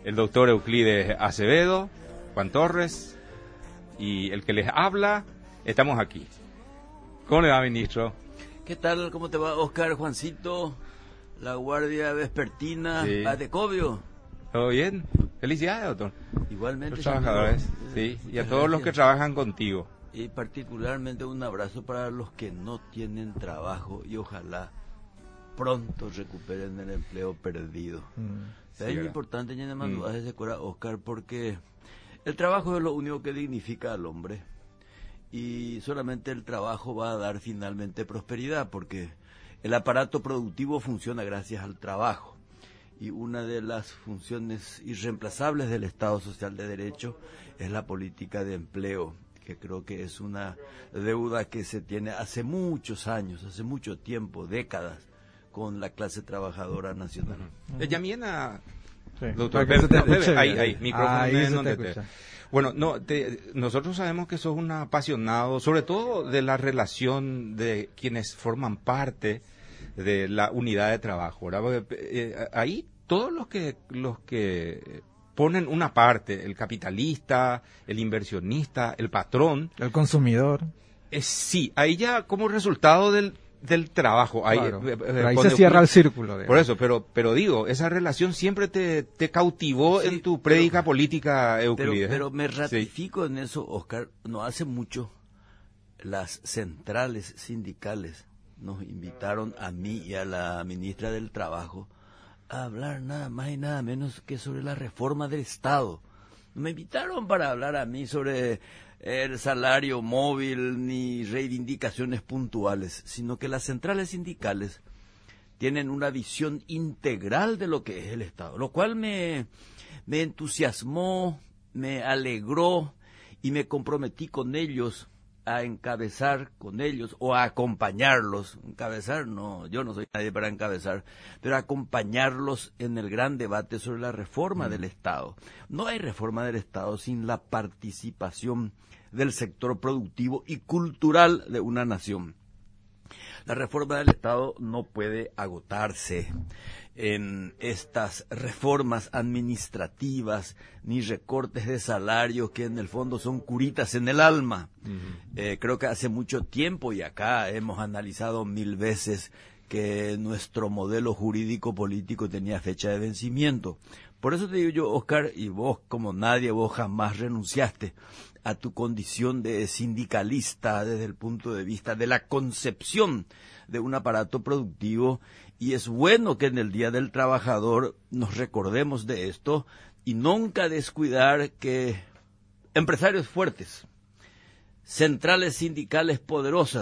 el doctor Euclides Acevedo, Juan Torres y el que les habla, estamos aquí. ¿Cómo le va, ministro? ¿Qué tal? ¿Cómo te va, Oscar, Juancito? La guardia vespertina, Sí. a Decovio. ¿Todo bien? Felicidades, doctor. Igualmente. Los trabajadores, sí, y a todos los que trabajan contigo. Y particularmente un abrazo para los que no tienen trabajo y ojalá pronto recuperen el empleo perdido. Sí, Es ¿verdad? importante, ya más dudas de Secora, Oscar, porque el trabajo es lo único que dignifica al hombre. Y solamente el trabajo va a dar finalmente prosperidad, porque el aparato productivo funciona gracias al trabajo. Y una de las funciones irreemplazables del Estado Social de Derecho es la política de empleo, que creo que es una deuda que se tiene hace muchos años, hace mucho tiempo, décadas, con la clase trabajadora nacional. Llamien Sí. doctor, Para que se te Bebe, escuche ahí, bien. micrófono Ahí en se donde te te... escucha. Bueno, no, nosotros sabemos que sos un apasionado, sobre todo de la relación de quienes forman parte de la unidad de trabajo, ¿verdad? Porque, ahí todos los que ponen una parte, el capitalista, el inversionista, el patrón, El consumidor. sí, ahí ya como resultado del trabajo. Ahí, Claro. Pero ahí cuando se cierra Euclides- el círculo. digamos. Por eso, pero digo, esa relación siempre te cautivó Sí, en tu prédica política, Euclides. Pero me Sí. ratifico en eso, Oscar. No hace mucho las centrales sindicales nos invitaron a mí y a la ministra del Trabajo a hablar nada más y nada menos que sobre la reforma del Estado. No me invitaron para hablar a mí sobre el salario móvil ni reivindicaciones puntuales, sino que las centrales sindicales tienen una visión integral de lo que es el Estado, lo cual me entusiasmó, me alegró y me comprometí con ellos a encabezar con ellos o a acompañarlos. Encabezar, no, yo no soy nadie para encabezar, pero acompañarlos en el gran debate sobre la reforma del Estado. No hay reforma del Estado sin la participación del sector productivo y cultural de una nación. La reforma del Estado no puede agotarse en estas reformas administrativas ni recortes de salarios que en el fondo son curitas en el alma. Creo que hace mucho tiempo, y acá hemos analizado 1000 veces, que nuestro modelo jurídico político tenía fecha de vencimiento. Por eso te digo yo, Oscar, y vos como nadie, vos jamás renunciaste a tu condición de sindicalista desde el punto de vista de la concepción de un aparato productivo, y es bueno que en el Día del Trabajador nos recordemos de esto y nunca descuidar que empresarios fuertes, centrales sindicales poderosas,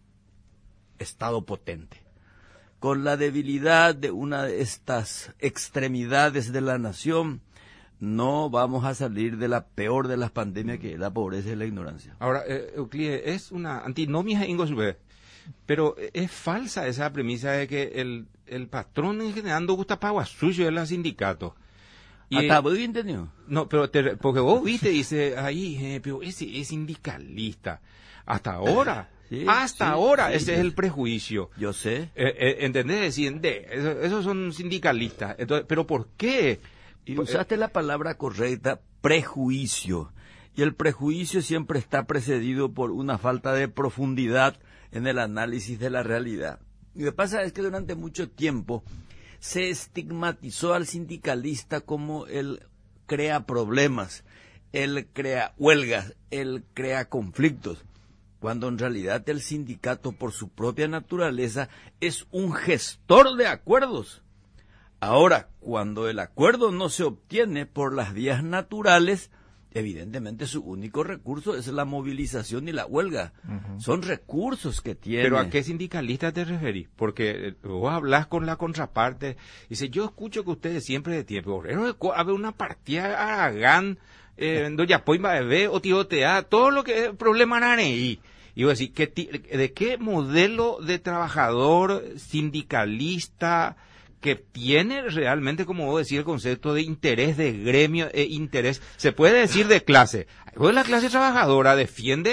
Estado potente, con la debilidad de una de estas extremidades de la nación, no vamos a salir de la peor de las pandemias, que es la pobreza y la ignorancia. Ahora, Euclides, es una antinomia ingosube, pero es falsa esa premisa de que el patrón en general no gusta pago suyo de los sindicatos. ¿Hasta vos entendido? No, pero porque vos viste, dice, ahí, pero ese es sindicalista. Hasta ahora, Sí, ahora, sí, ese es el prejuicio. Yo sé. ¿Entendés? Decían, esos son sindicalistas. Entonces, ¿pero por qué? Y usaste la palabra correcta, prejuicio. Y el prejuicio siempre está precedido por una falta de profundidad en el análisis de la realidad. Y lo que pasa es que durante mucho tiempo se estigmatizó al sindicalista como él crea problemas, él crea huelgas, él crea conflictos, cuando en realidad el sindicato, por su propia naturaleza, es un gestor de acuerdos. Ahora, cuando el acuerdo no se obtiene por las vías naturales, evidentemente su único recurso es la movilización y la huelga. Son recursos que tiene. ¿Pero a qué sindicalista te referís? Porque vos hablás con la contraparte. Dice, yo escucho que ustedes siempre de tiempo. Había una partida a Aragán, doña Poima Bebé, o Tiotea, todo lo que es problema ahí. Y vos decís, ¿de qué modelo de trabajador sindicalista que tiene realmente, como vos decís, el concepto de interés de gremio, interés, se puede decir de clase? Pues la clase trabajadora defiende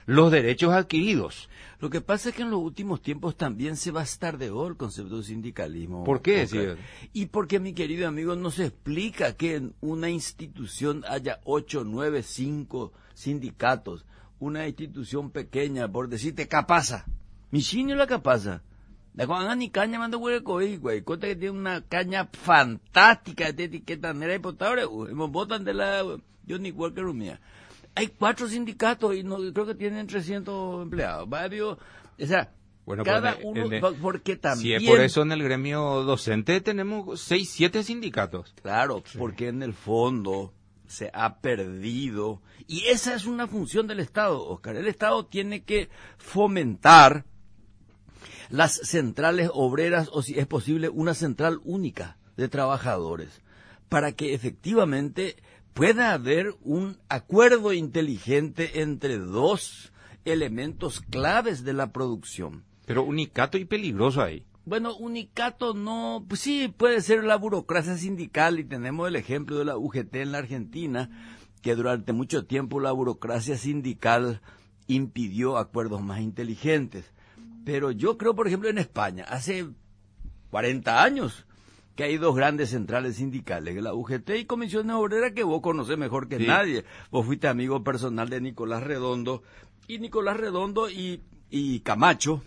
los derechos adquiridos. Lo que pasa es que en los últimos tiempos también se bastardeó el concepto de sindicalismo. ¿Por qué? Sí. Y porque, mi querido amigo, no se explica que en una institución haya 8, 9, 5 sindicatos. Una institución pequeña, por decirte, Capasa. Michini la Capasa. La Juan ni caña manda güey, cuenta que tiene una caña fantástica de etiqueta negra y potable. Hemos votan de la Johnny Walker mía. Hay 4 sindicatos y no, creo que tienen 300 empleados. O sea, bueno, cada uno, porque también... Si es por eso en el gremio docente tenemos 6, 7 sindicatos. Claro, sí. Porque en el fondo se ha perdido. Y esa es una función del Estado, Oscar. El Estado tiene que fomentar las centrales obreras, o si es posible, una central única de trabajadores, para que efectivamente pueda haber un acuerdo inteligente entre 2 elementos claves de la producción. Pero unicato y peligroso ahí. Bueno, unicato no, pues sí, puede ser la burocracia sindical, y tenemos el ejemplo de la UGT en la Argentina, que durante mucho tiempo la burocracia sindical impidió acuerdos más inteligentes. Pero yo creo, por ejemplo, en España, hace 40 años, que hay 2 grandes centrales sindicales, la UGT y Comisiones Obreras, que vos conocés mejor que nadie. Vos fuiste amigo personal de Nicolás Redondo, y Nicolás Redondo y Camacho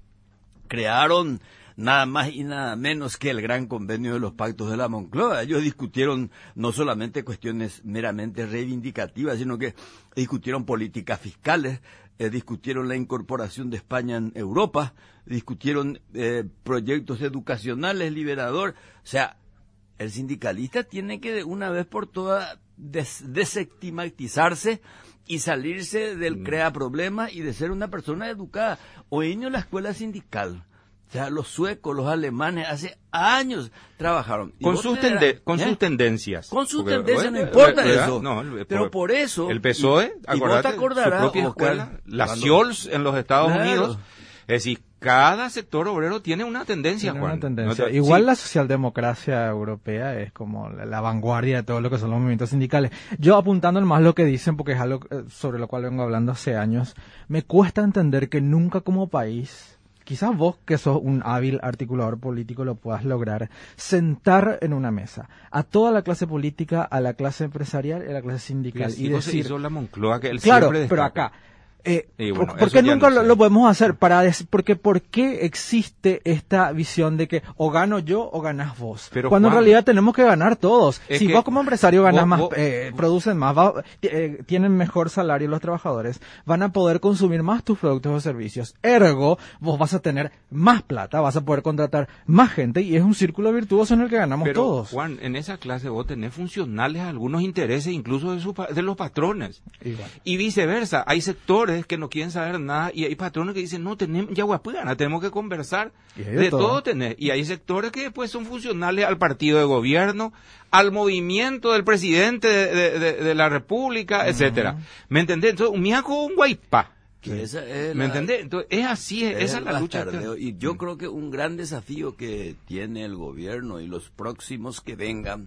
crearon nada más y nada menos que el gran convenio de los pactos de la Moncloa. Ellos discutieron no solamente cuestiones meramente reivindicativas, sino que discutieron políticas fiscales, discutieron la incorporación de España en Europa, discutieron proyectos educacionales, liberador. O sea, el sindicalista tiene que de una vez por todas desestigmatizarse y salirse del crea problemas y de ser una persona educada. Hoy en la escuela sindical, o sea, los suecos, los alemanes, hace años trabajaron. Con sus tendencias. Con sus tendencias, no importa eso. No, pero por eso... El PSOE, y vos te acordarás, su propia escuela, la CIOLS en los Estados Unidos. Es decir, cada sector obrero tiene una tendencia, Juan. Una tendencia. Igual la socialdemocracia europea es como la vanguardia de todo lo que son los movimientos sindicales. Yo, apuntando más lo que dicen, porque es algo sobre lo cual vengo hablando hace años, me cuesta entender que nunca como país... Quizás vos, que sos un hábil articulador político, lo puedas lograr, sentar en una mesa a toda la clase política, a la clase empresarial y a la clase sindical. Y decir, se hizo la Moncloa, que él claro, siempre destaca. Pero acá, bueno, ¿por qué nunca lo podemos hacer? Porque ¿por qué existe esta visión de que o gano yo o ganás vos? Pero cuando Juan, en realidad tenemos que ganar todos. Si vos como empresario ganás más, vos, producen más, tienen mejor salario los trabajadores, van a poder consumir más tus productos o servicios. Ergo, vos vas a tener más plata, vas a poder contratar más gente y es un círculo virtuoso en el que ganamos todos. Juan, en esa clase vos tenés funcionales algunos intereses incluso de los patrones. Igual. Y viceversa, hay sectores que no quieren saber nada y hay patrones que dicen, no, tenemos tenemos que conversar, de todo tener. Y hay sectores que después son funcionales al partido de gobierno, al movimiento del presidente de la República, etcétera. ¿Me entendés? Entonces, un miaco, un guaypá. ¿Me entendés? Entonces, es así, esa es la lucha. Y yo creo que un gran desafío que tiene el gobierno y los próximos que vengan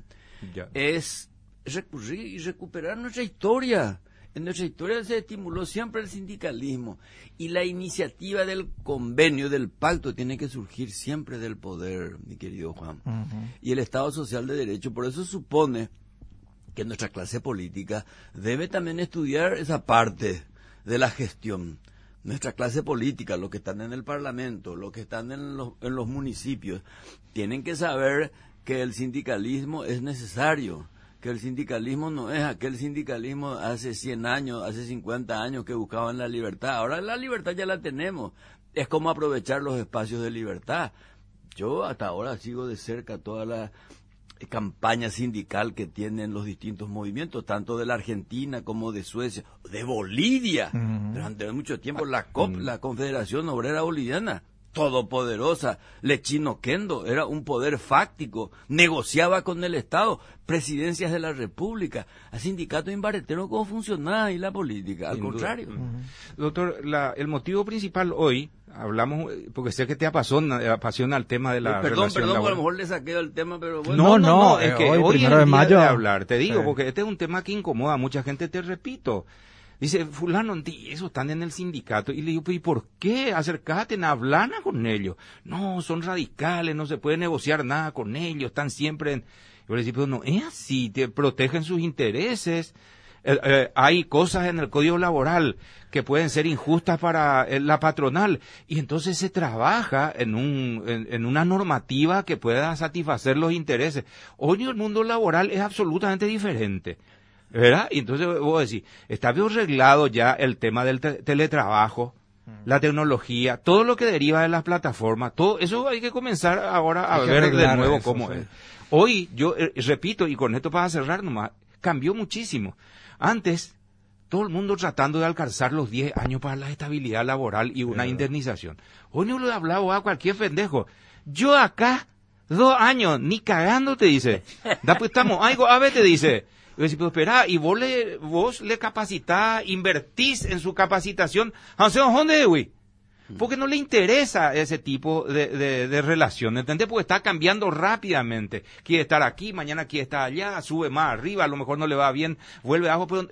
es recurrir y recuperar nuestra historia. En nuestra historia se estimuló siempre el sindicalismo y la iniciativa del convenio, del pacto, tiene que surgir siempre del poder, mi querido Juan. Y el Estado Social de Derecho, por eso supone que nuestra clase política debe también estudiar esa parte de la gestión. Nuestra clase política, los que están en el Parlamento, los que están en los municipios, tienen que saber que el sindicalismo es necesario. Que el sindicalismo no es aquel sindicalismo hace 100 años, hace 50 años que buscaban la libertad. Ahora la libertad ya la tenemos. Es como aprovechar los espacios de libertad. Yo hasta ahora sigo de cerca toda la campaña sindical que tienen los distintos movimientos, tanto de la Argentina como de Suecia, de Bolivia. Durante mucho tiempo la COP, la Confederación Obrera Boliviana, todopoderosa, Lechino Kendo, era un poder fáctico, negociaba con el Estado, presidencias de la República, a sindicatos imbareteros, ¿cómo funcionaba ahí la política? Al contrario. Doctor, el motivo principal hoy, hablamos, porque sé que te apasiona el tema de la Perdón, relación laboral. a lo mejor le saqué el tema, pero bueno. Es que hoy es el día de hablar, te digo, porque este es un tema que incomoda a mucha gente, te repito. Dice, fulano, eso están en el sindicato. Y le digo, ¿y por qué? Acércate, hablan con ellos. No, son radicales, no se puede negociar nada con ellos, están siempre en... Yo le digo, pero no es así, te protegen sus intereses. Hay cosas en el Código Laboral que pueden ser injustas para la patronal, y entonces se trabaja en una normativa que pueda satisfacer los intereses. Hoy el mundo laboral es absolutamente diferente, ¿verdad? Y entonces vos decís, está bien arreglado ya el tema del teletrabajo, la tecnología, todo lo que deriva de las plataformas, todo eso hay que comenzar ahora a ver de nuevo eso, cómo es. Hoy, yo repito, y con esto para cerrar nomás, cambió muchísimo. Antes, todo el mundo tratando de alcanzar los 10 años para la estabilidad laboral y una indemnización. Hoy no lo he hablado a cualquier pendejo. Yo acá, 2 años, ni cagando te dice. Después estamos, algo, a ver te dice. Y yo pero espera, y vos le capacitás, invertís en su capacitación. ¿Dónde, güey? Porque no le interesa ese tipo de relación, ¿entendés? Porque está cambiando rápidamente. Quiere estar aquí, mañana quiere estar allá, sube más arriba, a lo mejor no le va bien, vuelve abajo, pero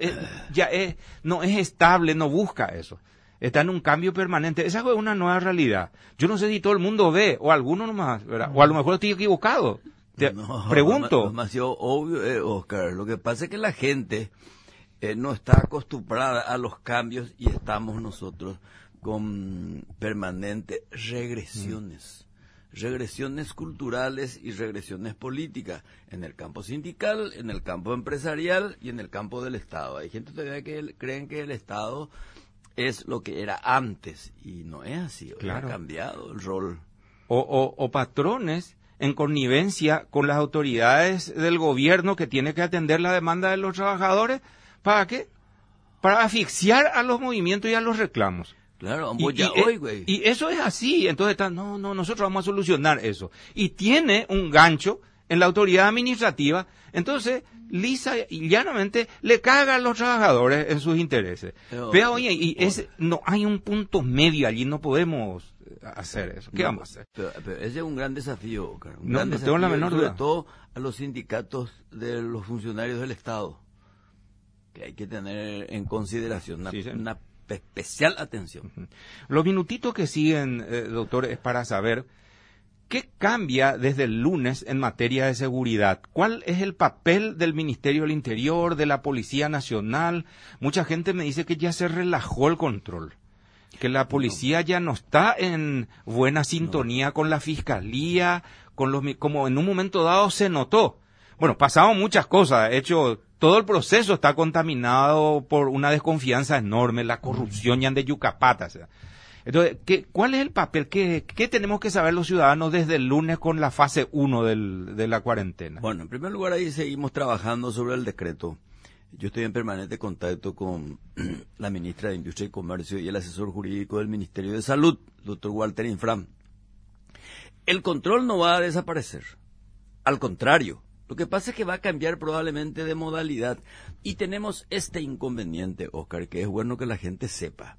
no es estable, no busca eso. Está en un cambio permanente. Esa es una nueva realidad. Yo no sé si todo el mundo ve, o alguno nomás, ¿verdad? O a lo mejor estoy equivocado. Pregunto. Demasiado obvio, Oscar. Lo que pasa es que la gente no está acostumbrada a los cambios y estamos nosotros con permanentes regresiones, regresiones culturales y regresiones políticas, en el campo sindical, en el campo empresarial y en el campo del Estado. Hay gente todavía que creen que el Estado es lo que era antes, y no es así, claro. Ha cambiado el rol. O patrones en connivencia con las autoridades del gobierno que tiene que atender la demanda de los trabajadores, ¿para qué? Para asfixiar a los movimientos y a los reclamos. Claro, güey. Y eso es así, entonces nosotros vamos a solucionar eso. Y tiene un gancho en la autoridad administrativa, entonces lisa y llanamente le caga a los trabajadores en sus intereses. Pero oye, no hay un punto medio allí, no podemos hacer eso. ¿Qué vamos a hacer? Pero ese es un gran desafío, Oscar. No tengo la menor duda. Sobre todo a los sindicatos de los funcionarios del Estado, que hay que tener en consideración una especial atención. Los minutitos que siguen, doctor, es para saber qué cambia desde el lunes en materia de seguridad. ¿Cuál es el papel del Ministerio del Interior, de la Policía Nacional? Mucha gente me dice que ya se relajó el control, que la policía ya no está en buena sintonía con la Fiscalía, como en un momento dado se notó. Bueno, pasaron muchas cosas, de hecho, todo el proceso está contaminado por una desconfianza enorme, la corrupción ya de Yucapata. O sea. Entonces, ¿cuál es el papel? ¿Qué tenemos que saber los ciudadanos desde el lunes con la fase 1 de la cuarentena? Bueno, en primer lugar, ahí seguimos trabajando sobre el decreto. Yo estoy en permanente contacto con la ministra de Industria y Comercio y el asesor jurídico del Ministerio de Salud, doctor Walter Infram. El control no va a desaparecer. Al contrario. Lo que pasa es que va a cambiar probablemente de modalidad. Y tenemos este inconveniente, Oscar, que es bueno que la gente sepa.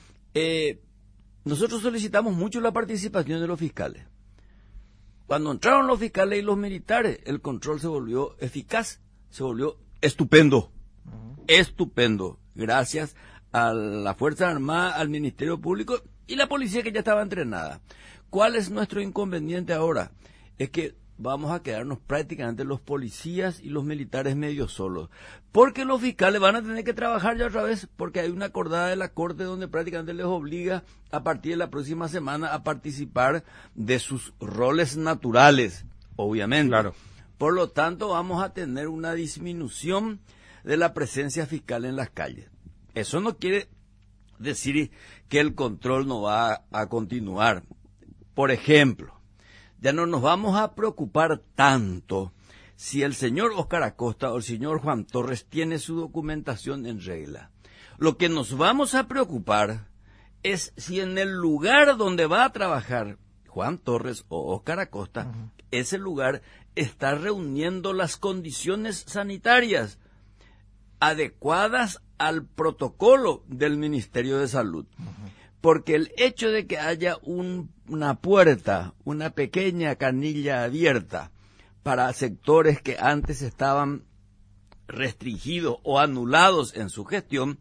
Nosotros solicitamos mucho la participación de los fiscales. Cuando entraron los fiscales y los militares, el control se volvió eficaz, se volvió estupendo. Estupendo. Gracias a la Fuerza Armada, al Ministerio Público y la policía que ya estaba entrenada. ¿Cuál es nuestro inconveniente ahora? Es que vamos a quedarnos prácticamente los policías y los militares medio solos. Porque los fiscales van a tener que trabajar ya otra vez, porque hay una acordada de la Corte donde prácticamente les obliga a partir de la próxima semana a participar de sus roles naturales, obviamente. Claro. Por lo tanto, vamos a tener una disminución de la presencia fiscal en las calles. Eso no quiere decir que el control no va a continuar. Por ejemplo, ya no nos vamos a preocupar tanto si el señor Oscar Acosta o el señor Juan Torres tiene su documentación en regla. Lo que nos vamos a preocupar es si en el lugar donde va a trabajar Juan Torres o Oscar Acosta, ese lugar está reuniendo las condiciones sanitarias adecuadas al protocolo del Ministerio de Salud. Porque el hecho de que haya una puerta, una pequeña canilla abierta para sectores que antes estaban restringidos o anulados en su gestión,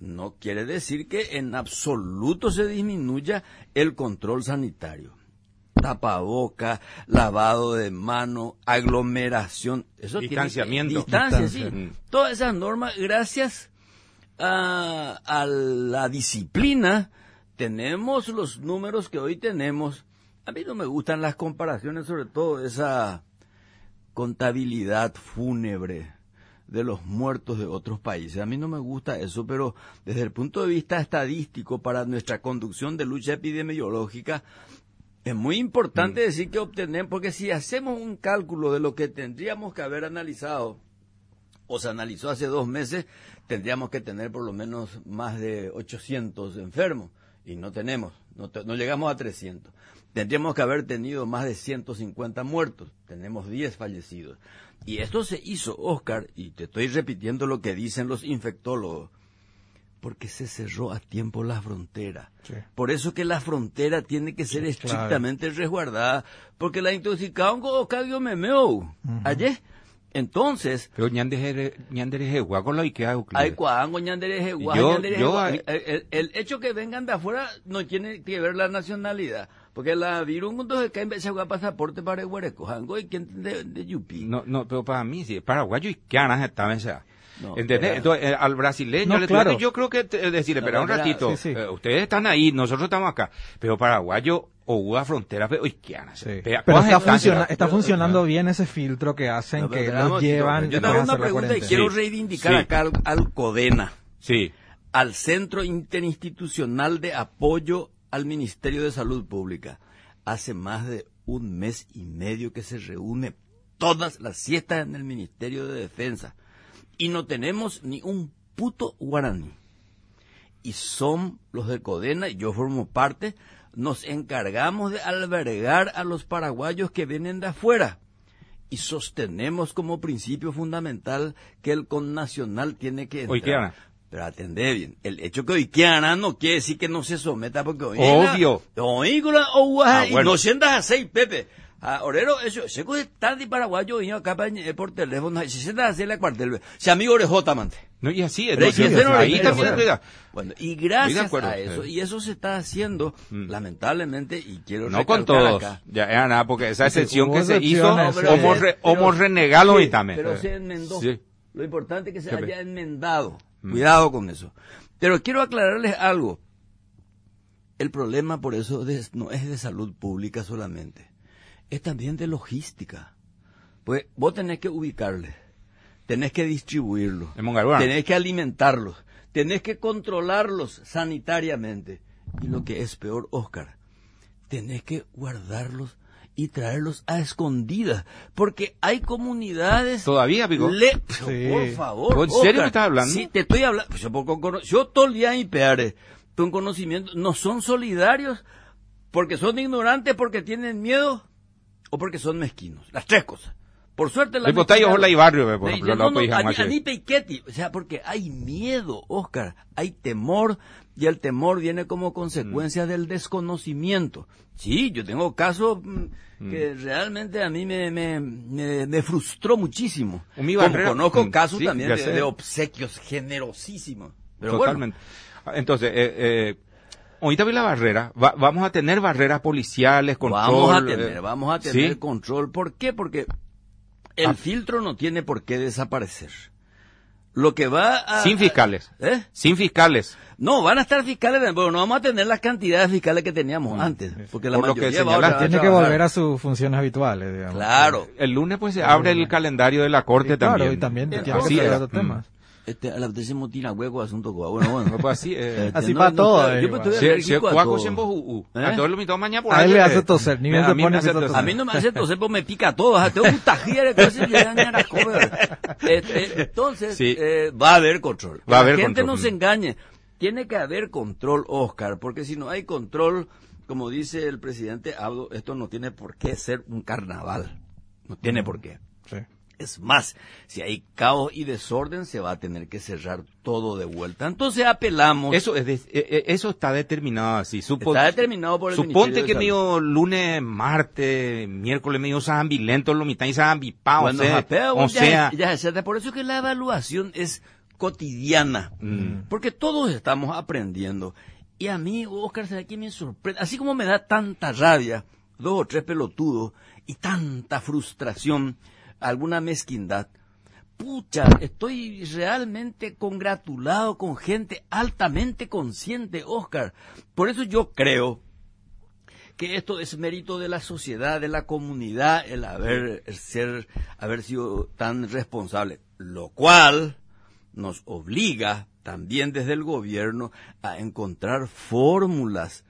no quiere decir que en absoluto se disminuya el control sanitario. Tapaboca, lavado de mano, aglomeración, eso distanciamiento. Distancia, sí. Todas esas normas, gracias a la disciplina, tenemos los números que hoy tenemos. A mí no me gustan las comparaciones, sobre todo esa contabilidad fúnebre de los muertos de otros países. A mí no me gusta eso, pero desde el punto de vista estadístico, para nuestra conducción de lucha epidemiológica, es muy importante decir que obtenemos, porque si hacemos un cálculo de lo que tendríamos que haber analizado, o se analizó hace 2 meses, tendríamos que tener por lo menos más de 800 enfermos, y no tenemos, no llegamos a 300. Tendríamos que haber tenido más de 150 muertos, tenemos 10 fallecidos. Y esto se hizo, Oscar, y te estoy repitiendo lo que dicen los infectólogos, porque se cerró a tiempo la frontera. Sí. Por eso que la frontera tiene que ser estrictamente resguardada, porque la intoxicación Oscar dio memeo ayer. Entonces, pero ñandere con lo que hago. El hecho que vengan de afuera no tiene que ver la nacionalidad, porque la virus entonces que en se pasaporte para Huereco, jango y quien de Yupi. No, pero para mí sí, paraguayo y que ganas estaban esa. No, ¿entendés? Entonces, al brasileño claro. yo creo que decirle, espera un ratito, sí. Ustedes están ahí, nosotros estamos acá, pero paraguayo o una frontera izquiana. Sí. Pero está funcionando bien ese filtro que hacen, que los llevan. Yo tengo una pregunta y quiero reivindicar acá al CODENA, al Centro Interinstitucional de Apoyo al Ministerio de Salud Pública. Hace más de 1 mes y medio que se reúne todas las siestas en el Ministerio de Defensa. Y no tenemos ni un puto guaraní. Y son los de CODENA, y yo formo parte, nos encargamos de albergar a los paraguayos que vienen de afuera. Y sostenemos como principio fundamental que el connacional tiene que entrar. Oiquiana. Pero atendé bien, el hecho que oiquiana no quiere decir que no se someta, porque obvio. No sientas así, Pepe. Orero, eso, se coge tarde paraguayo vino acá por teléfono, se sienta a hacer la cuartel. Si amigo orejota, mante. No, y así es. Ahí también cuida. Bueno, y gracias a eso, y eso se está haciendo, lamentablemente, y quiero no con todos, acá. Ya era nada, porque esa excepción que se hizo, hemos renegado y también. Pero se enmendó. Sí. Lo importante es que se haya enmendado. Cuidado con eso. Pero quiero aclararles algo. El problema, por eso, no es de salud pública solamente. Es también de logística. Pues vos tenés que ubicarle, tenés que distribuirlos, tenés que alimentarlos, tenés que controlarlos sanitariamente. Y lo que es peor, Oscar, tenés que guardarlos y traerlos a escondidas, porque hay comunidades... ¿Todavía, Pico? Sí. Por favor, ¿En serio me estás hablando? Sí, te estoy hablando. Yo todo el día en IPR, con conocimiento, no son solidarios porque son ignorantes, porque tienen miedo o porque son mezquinos. Las 3 cosas. Por suerte la barrio, por ejemplo, o sea, porque hay miedo, Oscar, hay temor, y el temor viene como consecuencia del desconocimiento. Sí, yo tengo casos que realmente a mí me frustró muchísimo. Conozco casos también de obsequios generosísimos. Pero totalmente. Bueno. Entonces, ahorita vi la barrera, vamos a tener barreras policiales, control. Vamos a tener control. ¿Por qué? Porque el filtro no tiene por qué desaparecer. Lo que va a... Sin fiscales. Sin fiscales. No, van a estar fiscales, pero no vamos a tener las cantidades fiscales que teníamos antes. Porque la mayoría tiene que volver a sus funciones habituales, digamos. Claro. El lunes pues se abre el calendario de la Corte también. Claro, y también tiene que ver otros temas. A la vez se motina hueco asunto bueno. No, pues así, así para todo. Yo estoy alérgico a todo. A todos lo mitad mañana por ahí. A él le hace toser, ni me pone a mí no me hace toser, pues me pica todo. Tengo un tajier de cosas que dan a comer. Entonces, va a haber control. La gente no se engañe. Tiene que haber control, Oscar, porque si no hay control, como dice el presidente Abdo, esto no tiene por qué ser un carnaval. No tiene por qué. Sí. Es más, si hay caos y desorden, se va a tener que cerrar todo de vuelta. Entonces apelamos. Eso está determinado así. Está determinado por el Suponte que medio lunes, martes, miércoles medio sambilento, lo mitad y sambipao. Ya, por eso que la evaluación es cotidiana, porque todos estamos aprendiendo. Y a mí, Oscar, ¿sabes qué me sorprende? Así como me da tanta rabia, 2 o 3 pelotudos, y tanta frustración, alguna mezquindad, pucha, estoy realmente congratulado con gente altamente consciente, Oscar. Por eso yo creo que esto es mérito de la sociedad, de la comunidad, el haber sido tan responsable, lo cual nos obliga también desde el gobierno a encontrar fórmulas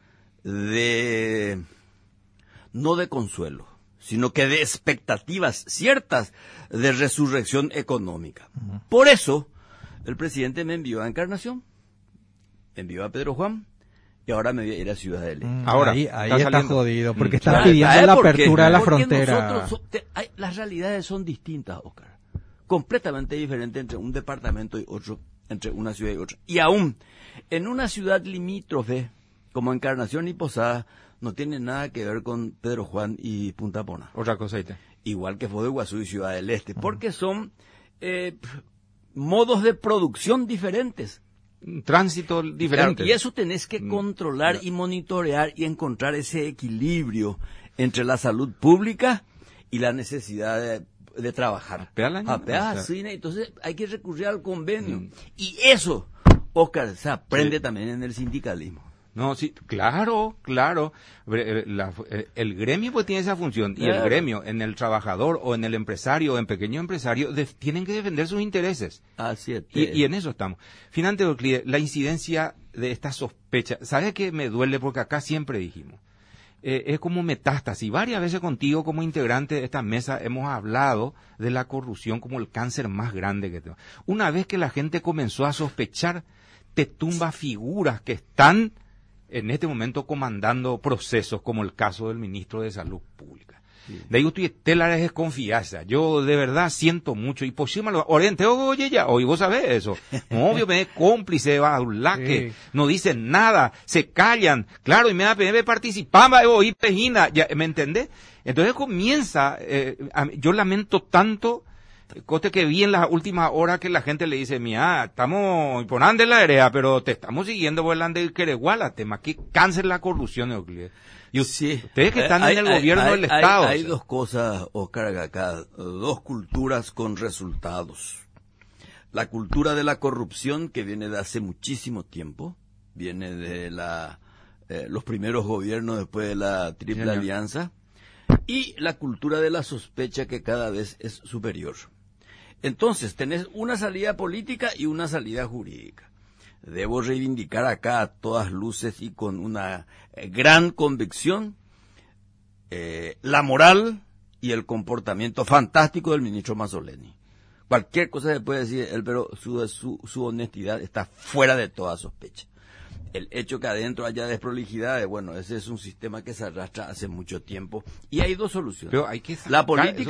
no de consuelo, sino que de expectativas ciertas de resurrección económica. Por eso, el presidente me envió a Encarnación, me envió a Pedro Juan, y ahora me voy a ir a Ciudad del Este. Ahora, ahí está jodido, porque está Claro, pidiendo ¿sabes la por qué? apertura de la Porque frontera. las realidades son distintas, Oscar. Completamente diferentes entre un departamento y otro, entre una ciudad y otra. Y aún, en una ciudad limítrofe, como Encarnación y Posada, no tiene nada que ver con Pedro Juan y Punta Pona. Otra cosa ahí. Igual que Foz de Iguazú y Ciudad del Este, porque son modos de producción diferentes. Un tránsito diferente. Claro, y eso tenés que controlar y monitorear y encontrar ese equilibrio entre la salud pública y la necesidad de trabajar. Entonces hay que recurrir al convenio. Y eso, Oscar, se aprende también en el sindicalismo. No, sí, claro. El gremio pues tiene esa función, y el gremio en el trabajador o en el empresario o en pequeño empresario tienen que defender sus intereses. Así es. Y en eso estamos. Finalmente, Euclides, la incidencia de esta sospecha, ¿sabes qué me duele? Porque acá siempre dijimos, es como metástasis. Varias veces contigo como integrante de esta mesa hemos hablado de la corrupción como el cáncer más grande que tenemos. Una vez que la gente comenzó a sospechar, te tumba figuras que están en este momento comandando procesos, como el caso del ministro de Salud Pública. Sí. De ahí estoy estelar es desconfianza. Yo de verdad siento mucho. Y por si me lo oriente, oye, ya, hoy vos sabés eso. No, obvio, me es cómplice, que no dicen nada, se callan. Claro, y me da pena participar, oír pejina, ya, ¿me entendés? Entonces comienza, yo lamento tanto, coste que vi en las últimas horas que la gente le dice, mira, estamos ponando en la área, pero te estamos siguiendo volando el Quereguala, tema que cáncer la corrupción, Euclides. Y ustedes que están en el gobierno del Estado. Hay dos cosas, Oscar, acá, 2 culturas con resultados. La cultura de la corrupción, que viene de hace muchísimo tiempo, viene de los primeros gobiernos después de la Triple Alianza, y la cultura de la sospecha, que cada vez es superior. Entonces, tenés una salida política y una salida jurídica. Debo reivindicar acá a todas luces y con una gran convicción la moral y el comportamiento fantástico del ministro Mazzoleni. Cualquier cosa se puede decir él, pero su honestidad está fuera de toda sospecha. El hecho que adentro haya desprolijidades, bueno, ese es un sistema que se arrastra hace mucho tiempo. Y hay 2 soluciones. Pero hay que la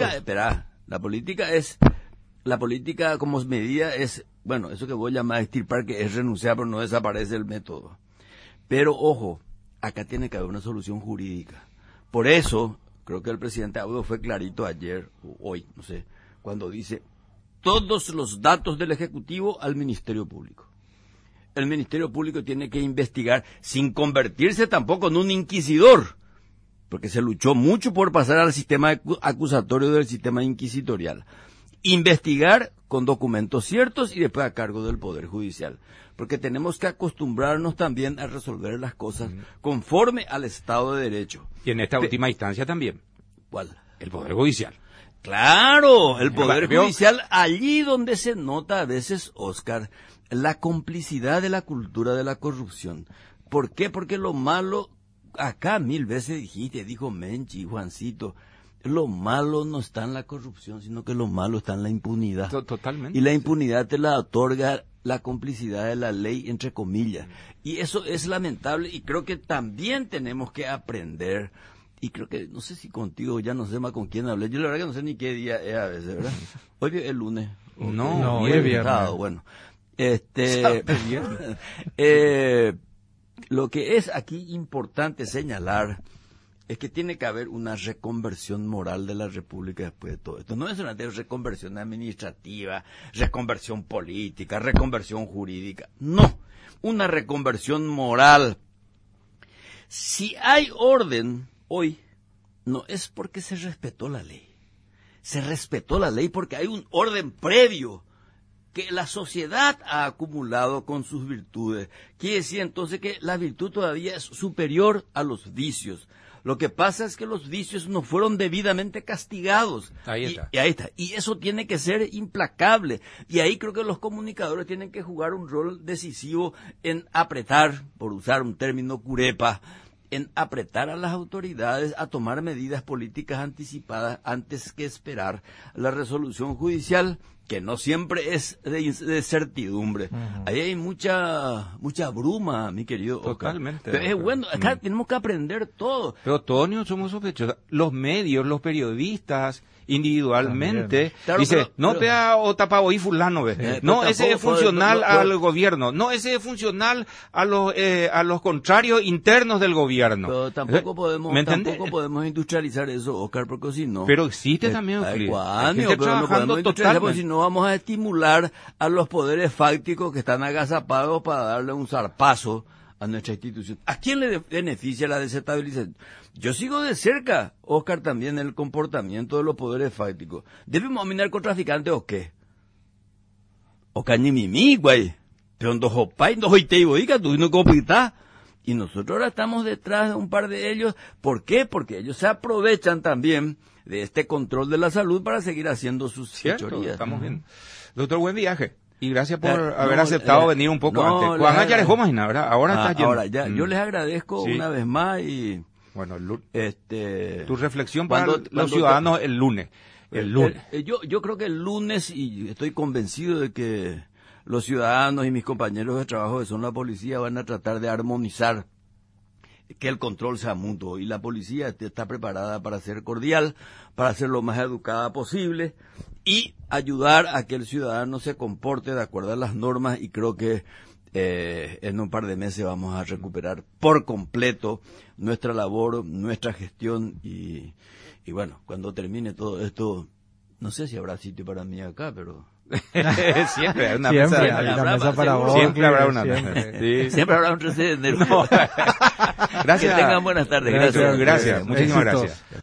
política como medida es, bueno, eso que vos llamás extirpar, que es renunciar, pero no desaparece el método. Pero ojo, acá tiene que haber una solución jurídica. Por eso, creo que el presidente Audo fue clarito ayer, o hoy, no sé, cuando dice, todos los datos del Ejecutivo al Ministerio Público. El Ministerio Público tiene que investigar sin convertirse tampoco en un inquisidor, porque se luchó mucho por pasar al sistema acusatorio del sistema inquisitorial. Investigar con documentos ciertos y después a cargo del Poder Judicial, porque tenemos que acostumbrarnos también a resolver las cosas conforme al Estado de Derecho. Y en esta última instancia también. ¿Cuál? El Poder Judicial. Claro, el Poder Judicial, allí donde se nota a veces, Oscar, la complicidad de la cultura de la corrupción. ¿Por qué? Porque lo malo, acá 1000 veces dijo Menchi, Juancito, lo malo no está en la corrupción, sino que lo malo está en la impunidad. Totalmente. Y la impunidad te la otorga la complicidad de la ley, entre comillas. Y eso es lamentable, y creo que también tenemos que aprender. Y creo que, no sé si contigo, ya no sé más con quién hablé. Yo la verdad que no sé ni qué día es a veces, ¿verdad? Hoy es el lunes. No, hoy es viernes. Bueno, lo que es aquí importante señalar, es que tiene que haber una reconversión moral de la República después de todo esto. No es una reconversión administrativa, reconversión política, reconversión jurídica. No, una reconversión moral. Si hay orden hoy, no es porque se respetó la ley. Se respetó la ley porque hay un orden previo que la sociedad ha acumulado con sus virtudes. Quiere decir entonces que la virtud todavía es superior a los vicios. Lo que pasa es que los vicios no fueron debidamente castigados. Ahí está. Y ahí está. Y eso tiene que ser implacable. Y ahí creo que los comunicadores tienen que jugar un rol decisivo en apretar, por usar un término curepa, en apretar a las autoridades a tomar medidas políticas anticipadas antes que esperar la resolución judicial, que no siempre es de certidumbre. Uh-huh. Ahí hay mucha bruma, mi querido Oscar. Totalmente. Pero es bueno, acá tenemos que aprender todo. Pero Tonio, somos sospechosos. Los medios, los periodistas, individualmente, claro, dice, no pea o tapabo y fulano, ve. No, ese es funcional al gobierno. No, ese es funcional a los contrarios internos del gobierno. Pero tampoco podemos industrializar eso, Oscar, porque si no... Pero existe también, pero no podemos industrializar, porque si no vamos a estimular a los poderes fácticos que están agazapados para darle un zarpazo a nuestra institución. ¿A quién le beneficia la desestabilización? Yo sigo de cerca, Oscar, también el comportamiento de los poderes fácticos. ¿Debemos dominar narcotraficantes o qué? O cañimimi, güey. Pero no jopay, no hoitei boica, tú no compitás. Y nosotros ahora estamos detrás de un par de ellos. ¿Por qué? Porque ellos se aprovechan también de este control de la salud para seguir haciendo sus fechorías. Estamos bien. Doctor, buen viaje. Y gracias por haber aceptado venir un poco antes. Juan ya dejó más, ¿verdad? Ahora está lleno. Ahora ya, yo les agradezco una vez más y... Bueno, tu reflexión para los ciudadanos el lunes. Yo creo que el lunes, y estoy convencido de que los ciudadanos y mis compañeros de trabajo que son la policía van a tratar de armonizar que el control sea mutuo, y la policía está preparada para ser cordial, para ser lo más educada posible y ayudar a que el ciudadano se comporte de acuerdo a las normas, y creo que en un par de meses vamos a recuperar por completo nuestra labor, nuestra gestión, y bueno, cuando termine todo esto, no sé si habrá sitio para mí acá, pero... Siempre hay una mesa para vos. Siempre habrá una. Siempre habrá un 13 de enero. Gracias. Que tengan buenas tardes. Gracias. Muchísimas gracias.